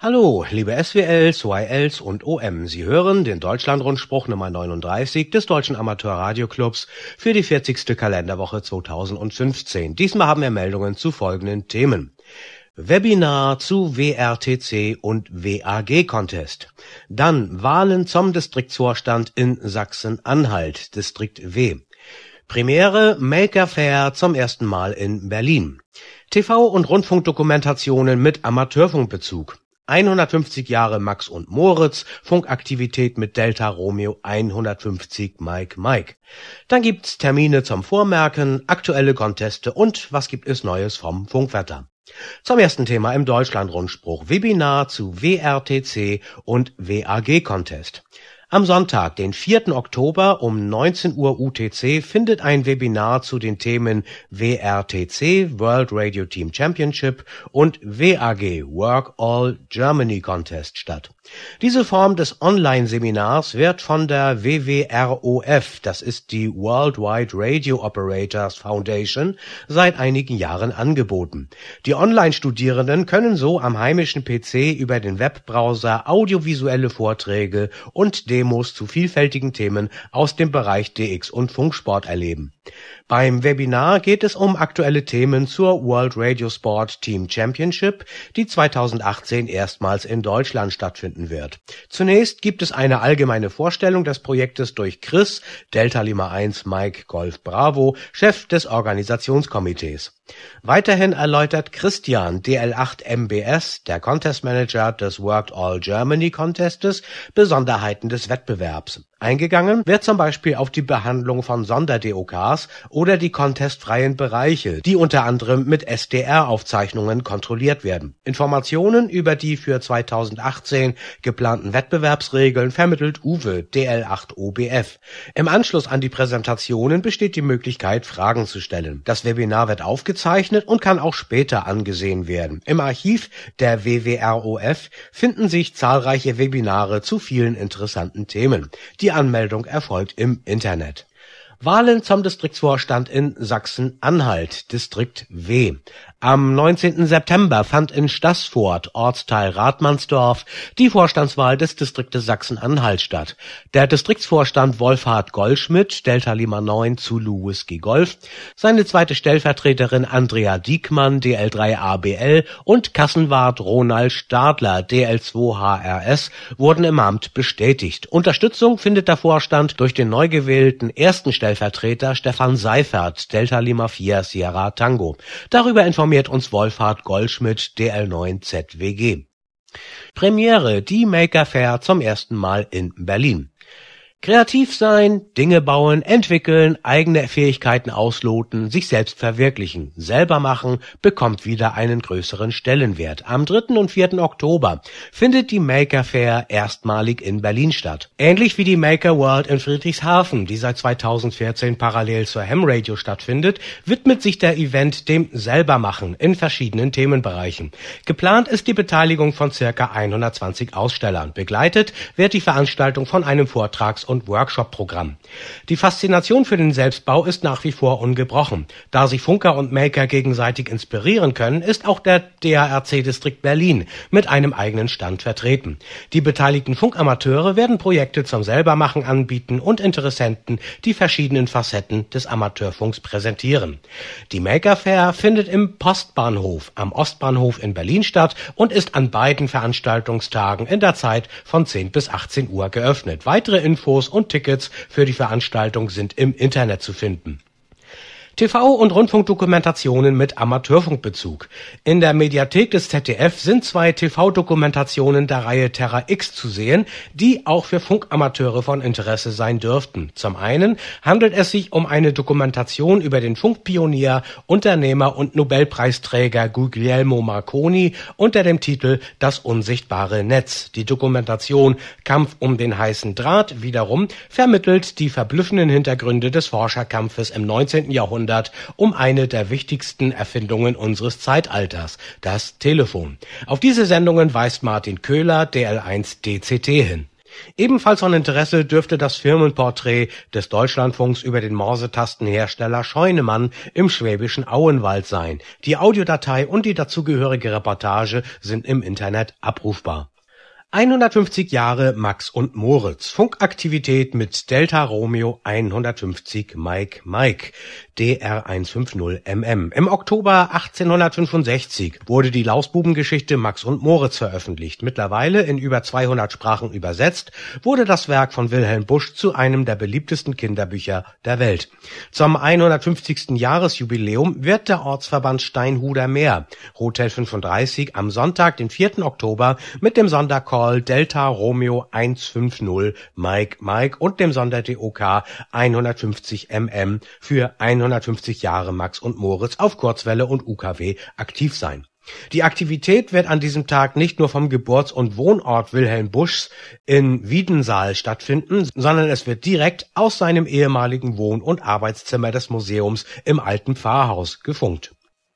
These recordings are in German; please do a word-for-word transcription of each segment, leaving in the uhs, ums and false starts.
Hallo, liebe S W Ls, Y Ls und O M. Sie hören den Deutschlandrundspruch Nummer neununddreißig des Deutschen Amateur-Radio-Clubs für die vierzigste Kalenderwoche zweitausendfünfzehn. Diesmal haben wir Meldungen zu folgenden Themen. Webinar zu W R T C und W A G-Contest. Dann Wahlen zum Distriktsvorstand in Sachsen-Anhalt, Distrikt W. Premiere Maker Faire zum ersten Mal in Berlin. T V- und Rundfunkdokumentationen mit Amateurfunkbezug. hundertfünfzig Jahre Max und Moritz, Funkaktivität mit Delta Romeo hundertfünfzig Mike Mike. Dann gibt's Termine zum Vormerken, aktuelle Conteste und was gibt es Neues vom Funkwetter. Zum ersten Thema im Deutschlandrundspruch, Webinar zu W R T C und W A G-Contest. Am Sonntag, den vierten Oktober um neunzehn Uhr U T C findet ein Webinar zu den Themen W R T C, World Radio Team Championship und W A G, Work All Germany Contest statt. Diese Form des Online-Seminars wird von der W W R O F, das ist die Worldwide Radio Operators Foundation, seit einigen Jahren angeboten. Die Online-Studierenden können so am heimischen P C über den Webbrowser audiovisuelle Vorträge und Demos zu vielfältigen Themen aus dem Bereich D X und Funksport erleben. Beim Webinar geht es um aktuelle Themen zur World Radio Sport Team Championship, die zweitausendachtzehn erstmals in Deutschland stattfinden wird. Zunächst gibt es eine allgemeine Vorstellung des Projektes durch Chris, Delta Lima eins Mike Golf Bravo, Chef des Organisationskomitees. Weiterhin erläutert Christian, D L acht M B S, der Contest Manager des Worked All Germany Contestes, Besonderheiten des Wettbewerbs. Eingegangen wird zum Beispiel auf die Behandlung von Sonder-D O Ks oder die contestfreien Bereiche, die unter anderem mit S D R-Aufzeichnungen kontrolliert werden. Informationen über die für zweitausendachtzehn geplanten Wettbewerbsregeln vermittelt Uwe, D L acht O B F. Im Anschluss an die Präsentationen besteht die Möglichkeit, Fragen zu stellen. Das Webinar wird aufgezeichnet und kann auch später angesehen werden. Im Archiv der W W R O F finden sich zahlreiche Webinare zu vielen interessanten Themen. Die Anmeldung erfolgt im Internet. Wahlen zum Distriktsvorstand in Sachsen-Anhalt, Distrikt W. Am neunzehnten September fand in Staßfurt, Ortsteil Rathmannsdorf, die Vorstandswahl des Distriktes Sachsen-Anhalt statt. Der Distriktsvorstand Wolfhard Goldschmidt, Delta Lima neun Zulu Whisky Golf, seine zweite Stellvertreterin Andrea Diekmann, D L drei A B L und Kassenwart Ronald Stadler, D L zwei H R S, wurden im Amt bestätigt. Unterstützung findet der Vorstand durch den neu gewählten ersten Stellvertreter Stefan Seifert, Delta Lima vier Sierra Tango. Darüber informiert uns Wolfhard Goldschmidt, D L neun Z W G. Premiere, die Maker Faire zum ersten Mal in Berlin. Kreativ sein, Dinge bauen, entwickeln, eigene Fähigkeiten ausloten, sich selbst verwirklichen, selber machen, bekommt wieder einen größeren Stellenwert. Am dritten und vierten Oktober findet die Maker Faire erstmalig in Berlin statt. Ähnlich wie die Maker World in Friedrichshafen, die seit zweitausendvierzehn parallel zur Ham Radio stattfindet, widmet sich der Event dem Selbermachen in verschiedenen Themenbereichen. Geplant ist die Beteiligung von circa hundertzwanzig Ausstellern. Begleitet wird die Veranstaltung von einem Vortrags- und Workshop-Programm. Die Faszination für den Selbstbau ist nach wie vor ungebrochen. Da sich Funker und Maker gegenseitig inspirieren können, ist auch der D A R C-Distrikt Berlin mit einem eigenen Stand vertreten. Die beteiligten Funkamateure werden Projekte zum Selbermachen anbieten und Interessenten die verschiedenen Facetten des Amateurfunks präsentieren. Die Maker Faire findet im Postbahnhof am Ostbahnhof in Berlin statt und ist an beiden Veranstaltungstagen in der Zeit von zehn bis achtzehn Uhr geöffnet. Weitere Infos und Tickets für die Veranstaltung sind im Internet zu finden. T V- und Rundfunkdokumentationen mit Amateurfunkbezug. In der Mediathek des Z D F sind zwei T V-Dokumentationen der Reihe Terra X zu sehen, die auch für Funkamateure von Interesse sein dürften. Zum einen handelt es sich um eine Dokumentation über den Funkpionier, Unternehmer und Nobelpreisträger Guglielmo Marconi unter dem Titel Das unsichtbare Netz. Die Dokumentation Kampf um den heißen Draht wiederum vermittelt die verblüffenden Hintergründe des Forscherkampfes im neunzehnten Jahrhundert um eine der wichtigsten Erfindungen unseres Zeitalters, das Telefon. Auf diese Sendungen weist Martin Köhler, D L eins D C T, hin. Ebenfalls von Interesse dürfte das Firmenporträt des Deutschlandfunks über den Morsetastenhersteller Scheunemann im schwäbischen Auenwald sein. Die Audiodatei und die dazugehörige Reportage sind im Internet abrufbar. hundertfünfzig Jahre Max und Moritz. Funkaktivität mit Delta Romeo hundertfünfzig Mike Mike, D R hundertfünfzig M M. Im Oktober achtzehnhundertfünfundsechzig wurde die Lausbubengeschichte Max und Moritz veröffentlicht. Mittlerweile in über zweihundert Sprachen übersetzt, wurde das Werk von Wilhelm Busch zu einem der beliebtesten Kinderbücher der Welt. Zum hundertfünfzigsten Jahresjubiläum wird der Ortsverband Steinhuder Meer, Hotel fünfunddreißig, am Sonntag, den vierten Oktober, mit dem Sondercall Delta Romeo hundertfünfzig Mike Mike und dem Sonder-D O K hundertfünfzig M M für hundertfünfzig Jahre Max und Moritz auf Kurzwelle und U K W aktiv sein. Die Aktivität wird an diesem Tag nicht nur vom Geburts- und Wohnort Wilhelm Buschs in Wiedensaal stattfinden, sondern es wird direkt aus seinem ehemaligen Wohn- und Arbeitszimmer des Museums im Alten Pfarrhaus gefunkt.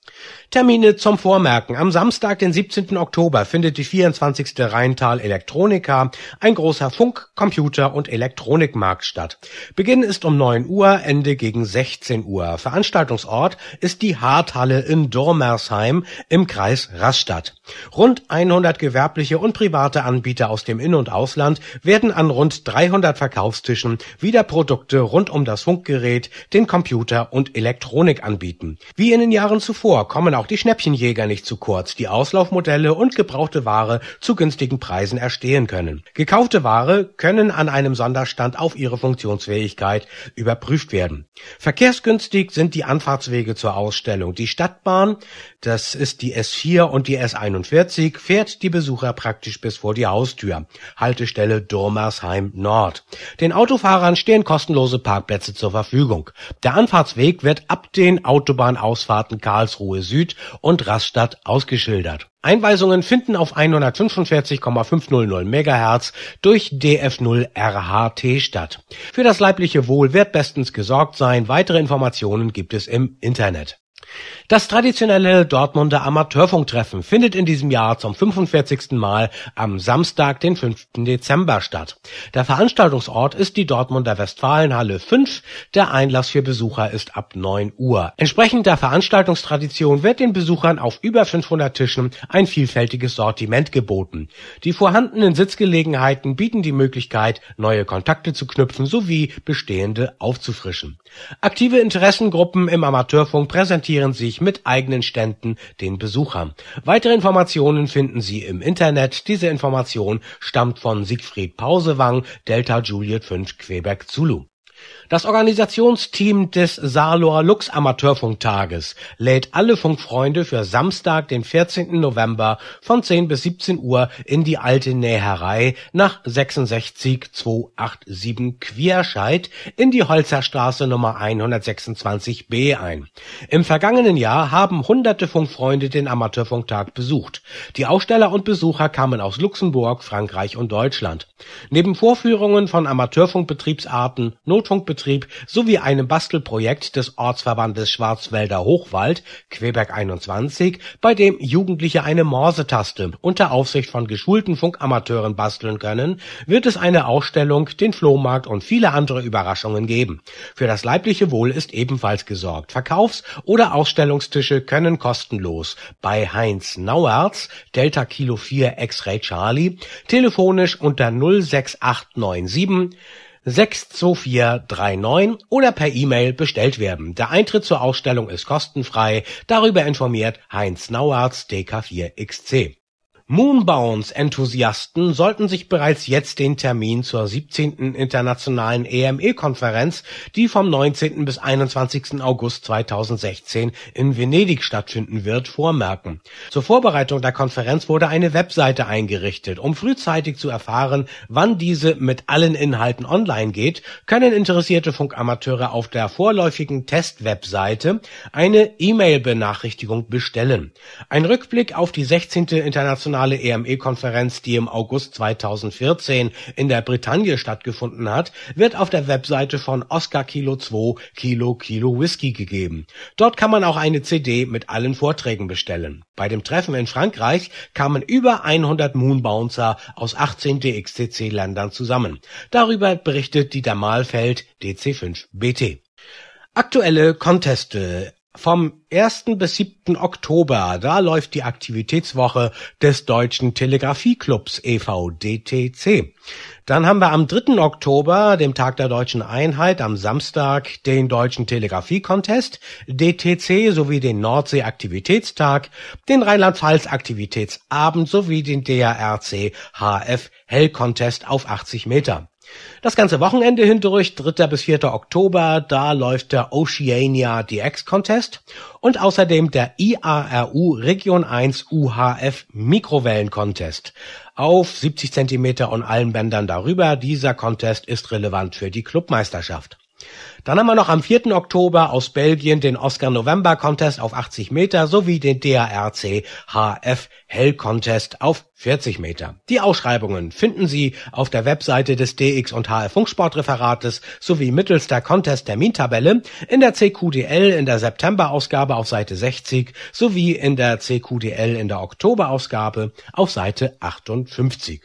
Termine zum Vormerken. Am Samstag, den siebzehnten Oktober, findet die vierundzwanzigste Rheintal Electronica, ein großer Funk-, Computer- und Elektronikmarkt statt. Beginn ist um neun Uhr, Ende gegen sechzehn Uhr. Veranstaltungsort ist die Harthalle in Dormersheim im Kreis Rastatt. Rund hundert gewerbliche und private Anbieter aus dem In- und Ausland werden an rund dreihundert Verkaufstischen wieder Produkte rund um das Funkgerät, den Computer und Elektronik anbieten. Wie in den Jahren zuvor kommen auch die Schnäppchenjäger nicht zu kurz, die Auslaufmodelle und gebrauchte Ware zu günstigen Preisen erstehen können. Gekaufte Ware können an einem Sonderstand auf ihre Funktionsfähigkeit überprüft werden. Verkehrsgünstig sind die Anfahrtswege zur Ausstellung. Die Stadtbahn, das ist die S vier und die S einundvierzig, fährt die Besucher praktisch bis vor die Haustür. Haltestelle Dormersheim Nord. Den Autofahrern stehen kostenlose Parkplätze zur Verfügung. Der Anfahrtsweg wird ab den Autobahnausfahrten Karlsruhe Süd und Rastatt ausgeschildert. Einweisungen finden auf hundertfünfundvierzig Komma fünfhundert Megahertz durch D F null R H T statt. Für das leibliche Wohl wird bestens gesorgt sein. Weitere Informationen gibt es im Internet. Das traditionelle Dortmunder Amateurfunktreffen findet in diesem Jahr zum fünfundvierzigsten Mal am Samstag, den fünften Dezember statt. Der Veranstaltungsort ist die Dortmunder Westfalenhalle fünf. Der Einlass für Besucher ist ab neun Uhr. Entsprechend der Veranstaltungstradition wird den Besuchern auf über fünfhundert Tischen ein vielfältiges Sortiment geboten. Die vorhandenen Sitzgelegenheiten bieten die Möglichkeit, neue Kontakte zu knüpfen sowie bestehende aufzufrischen. Aktive Interessengruppen im Amateurfunk präsentieren sich mit eigenen Ständen den Besuchern. Weitere Informationen finden Sie im Internet. Diese Information stammt von Siegfried Pausewang, Delta Juliet fünf Quebec Zulu. Das Organisationsteam des Saarloher Lux Amateurfunktages lädt alle Funkfreunde für Samstag, den vierzehnten November von zehn bis siebzehn Uhr in die alte Näherei nach sechsundsechzig zweihundertsiebenundachtzig Quierscheid in die Holzerstraße Nummer hundertsechsundzwanzig b ein. Im vergangenen Jahr haben hunderte Funkfreunde den Amateurfunktag besucht. Die Aussteller und Besucher kamen aus Luxemburg, Frankreich und Deutschland. Neben Vorführungen von Amateurfunkbetriebsarten, Notfunkbetrieb sowie einem Bastelprojekt des Ortsverbandes Schwarzwälder Hochwald, Quebec einundzwanzig, bei dem Jugendliche eine Morsetaste unter Aufsicht von geschulten Funkamateuren basteln können, wird es eine Ausstellung, den Flohmarkt und viele andere Überraschungen geben. Für das leibliche Wohl ist ebenfalls gesorgt. Verkaufs- oder Ausstellungstische können kostenlos bei Heinz Nauerz, Delta Kilo vier X-Ray Charlie, telefonisch unter null sechs acht neun sieben sechs zwei vier drei neun oder per E-Mail bestellt werden. Der Eintritt zur Ausstellung ist kostenfrei. Darüber informiert Heinz Nauerz, D K vier X C. Moonbounce-Enthusiasten sollten sich bereits jetzt den Termin zur siebzehnten Internationalen E M E-Konferenz, die vom neunzehnten bis einundzwanzigsten August zweitausendsechzehn in Venedig stattfinden wird, vormerken. Zur Vorbereitung der Konferenz wurde eine Webseite eingerichtet. Um frühzeitig zu erfahren, wann diese mit allen Inhalten online geht, können interessierte Funkamateure auf der vorläufigen Test-Webseite eine E-Mail-Benachrichtigung bestellen. Ein Rückblick auf die sechzehnte Internationale internationale E M E-Konferenz, die im August zweitausendvierzehn in der Bretagne stattgefunden hat, wird auf der Webseite von Oscar Kilo zwei Kilo Kilo Whisky gegeben. Dort kann man auch eine C D mit allen Vorträgen bestellen. Bei dem Treffen in Frankreich kamen über hundert Moonbouncer aus achtzehn D X C C-Ländern zusammen. Darüber berichtet Dieter Mahlfeld, D C fünf B T. Aktuelle Conteste. Vom ersten bis siebten Oktober, da läuft die Aktivitätswoche des Deutschen Telegrafie-Clubs e V D T C. Dann haben wir am dritten Oktober, dem Tag der Deutschen Einheit, am Samstag den Deutschen Telegrafie-Contest, D T C sowie den Nordsee-Aktivitätstag, den Rheinland-Pfalz-Aktivitätsabend sowie den D R R C H F Hell-Contest auf achtzig Meter. Das ganze Wochenende hindurch, dritter bis vierter Oktober, da läuft der Oceania D X Contest und außerdem der I A R U Region eins U H F Mikrowellen Contest auf siebzig Zentimeter und allen Bändern darüber. Dieser Contest ist relevant für die Clubmeisterschaft. Dann haben wir noch am vierten Oktober aus Belgien den Oscar November Contest auf achtzig Meter sowie den D R R C H F Hell Contest auf vierzig Meter. Die Ausschreibungen finden Sie auf der Webseite des D X und H F Funksportreferates sowie mittels der Contest-Termintabelle in der C Q D L in der September-Ausgabe auf Seite sechzig sowie in der C Q D L in der Oktober-Ausgabe auf Seite achtundfünfzig.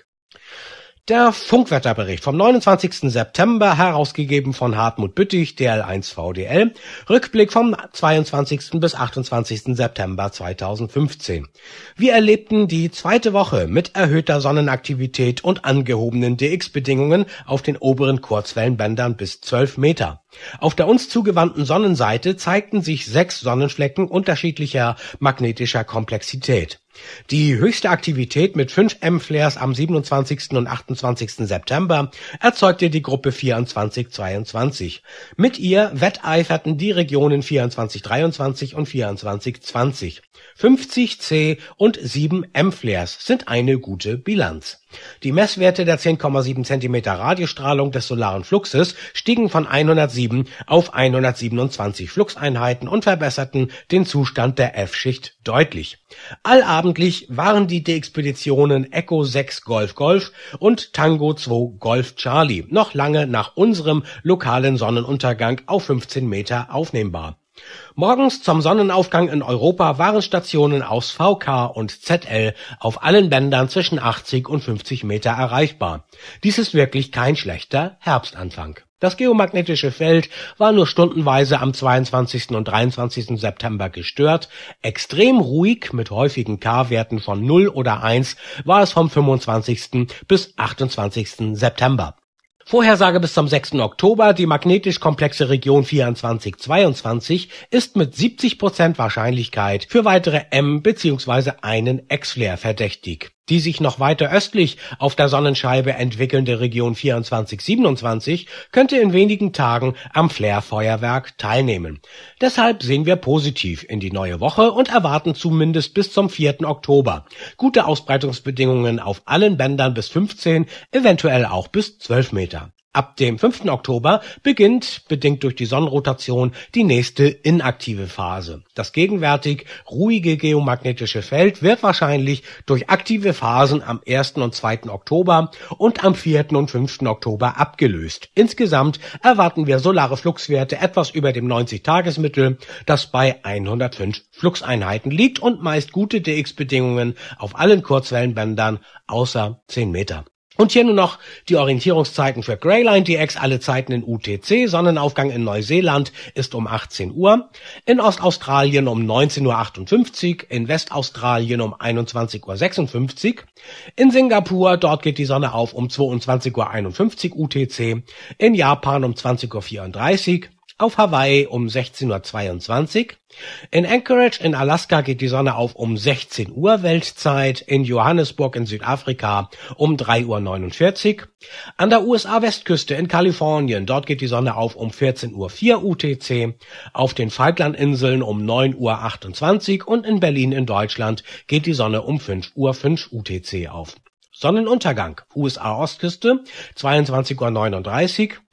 Der Funkwetterbericht vom neunundzwanzigsten September, herausgegeben von Hartmut Büttig, D L eins V D L. Rückblick vom zweiundzwanzigsten bis achtundzwanzigsten September zweitausendfünfzehn. Wir erlebten die zweite Woche mit erhöhter Sonnenaktivität und angehobenen D X-Bedingungen auf den oberen Kurzwellenbändern bis zwölf Meter. Auf der uns zugewandten Sonnenseite zeigten sich sechs Sonnenflecken unterschiedlicher magnetischer Komplexität. Die höchste Aktivität mit fünf M-Flares am siebenundzwanzigsten und achtundzwanzigsten September erzeugte die Gruppe vierundzwanzig zweiundzwanzig. Mit ihr wetteiferten die Regionen vierundzwanzig dreiundzwanzig und vierundzwanzig zwanzig. fünfzig C und sieben M-Flares sind eine gute Bilanz. Die Messwerte der zehn Komma sieben Zentimeter Radiostrahlung des solaren Fluxes stiegen von hundertsieben auf hundertsiebenundzwanzig Fluxeinheiten und verbesserten den Zustand der F-Schicht deutlich. Allabendlich waren die D-Expeditionen Echo sechs Golf Golf und Tango zwei Golf Charlie noch lange nach unserem lokalen Sonnenuntergang auf fünfzehn Meter aufnehmbar. Morgens zum Sonnenaufgang in Europa waren Stationen aus V K und Z L auf allen Bändern zwischen achtzig und fünfzig Meter erreichbar. Dies ist wirklich kein schlechter Herbstanfang. Das geomagnetische Feld war nur stundenweise am zweiundzwanzigsten und dreiundzwanzigsten September gestört. Extrem ruhig mit häufigen K-Werten von null oder eins war es vom fünfundzwanzigsten bis achtundzwanzigsten September. Vorhersage bis zum sechsten Oktober, die magnetisch komplexe Region vierundzwanzig zweiundzwanzig ist mit siebzig Prozent Wahrscheinlichkeit für weitere M- bzw. einen X-Flare verdächtig. Die sich noch weiter östlich auf der Sonnenscheibe entwickelnde Region vierundzwanzig siebenundzwanzig könnte in wenigen Tagen am Flare-Feuerwerk teilnehmen. Deshalb sehen wir positiv in die neue Woche und erwarten zumindest bis zum vierten Oktober gute Ausbreitungsbedingungen auf allen Bändern bis fünfzehn, eventuell auch bis zwölf Meter. Ab dem fünften Oktober beginnt, bedingt durch die Sonnenrotation, die nächste inaktive Phase. Das gegenwärtig ruhige geomagnetische Feld wird wahrscheinlich durch aktive Phasen am ersten und zweiten Oktober und am vierten und fünften Oktober abgelöst. Insgesamt erwarten wir solare Fluxwerte etwas über dem neunzig-Tages-Mittel, das bei hundertfünf Fluxeinheiten liegt und meist gute D X-Bedingungen auf allen Kurzwellenbändern außer zehn Meter. Und hier nur noch die Orientierungszeiten für Greyline D X, alle Zeiten in U T C. Sonnenaufgang in Neuseeland ist um achtzehn Uhr, in Ostaustralien um neunzehn Uhr achtundfünfzig, in Westaustralien um einundzwanzig Uhr sechsundfünfzig, in Singapur, dort geht die Sonne auf um zweiundzwanzig Uhr einundfünfzig U T C, in Japan um zwanzig Uhr vierunddreißig, auf Hawaii um sechzehn Uhr zweiundzwanzig, in Anchorage in Alaska geht die Sonne auf um sechzehn Uhr Weltzeit, in Johannesburg in Südafrika um drei Uhr neunundvierzig, an der U S A-Westküste in Kalifornien, dort geht die Sonne auf um vierzehn Uhr vier U T C, auf den Falklandinseln um neun Uhr achtundzwanzig und in Berlin in Deutschland geht die Sonne um fünf Uhr fünf U T C auf. Sonnenuntergang, U S A-Ostküste, zweiundzwanzig Uhr neununddreißig,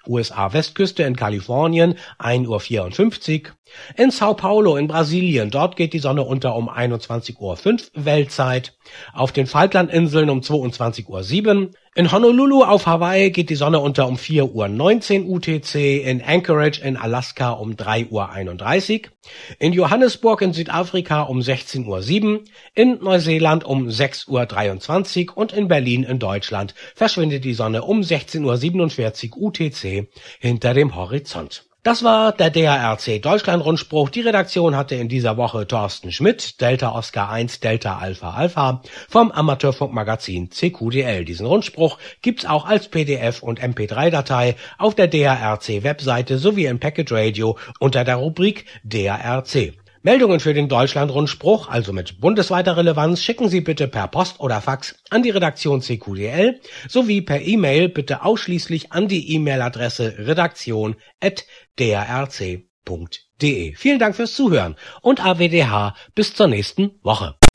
U S A-Westküste in Kalifornien ein Uhr vierundfünfzig. In Sao Paulo in Brasilien, dort geht die Sonne unter um einundzwanzig Uhr fünf Weltzeit. Auf den Falklandinseln um zweiundzwanzig Uhr sieben. In Honolulu auf Hawaii geht die Sonne unter um vier Uhr neunzehn U T C. In Anchorage in Alaska um drei Uhr einunddreißig. In Johannesburg in Südafrika um sechzehn Uhr sieben. In Neuseeland um sechs Uhr dreiundzwanzig und in Berlin in Deutschland verschwindet die Sonne um sechzehn Uhr siebenundvierzig U T C hinter dem Horizont. Das war der D A R C Deutschlandrundspruch. Die Redaktion hatte in dieser Woche Thorsten Schmidt, Delta Oscar eins, Delta Alpha Alpha, vom Amateurfunkmagazin C Q D L. Diesen Rundspruch gibt's auch als P D F und M P drei Datei auf der D A R C Webseite sowie im Packet Radio unter der Rubrik D A R C. Meldungen für den Deutschlandrundspruch, also mit bundesweiter Relevanz, schicken Sie bitte per Post oder Fax an die Redaktion C Q D L sowie per E-Mail bitte ausschließlich an die E-Mail-Adresse redaktion at d a r c punkt d e. Vielen Dank fürs Zuhören und A W D H bis zur nächsten Woche.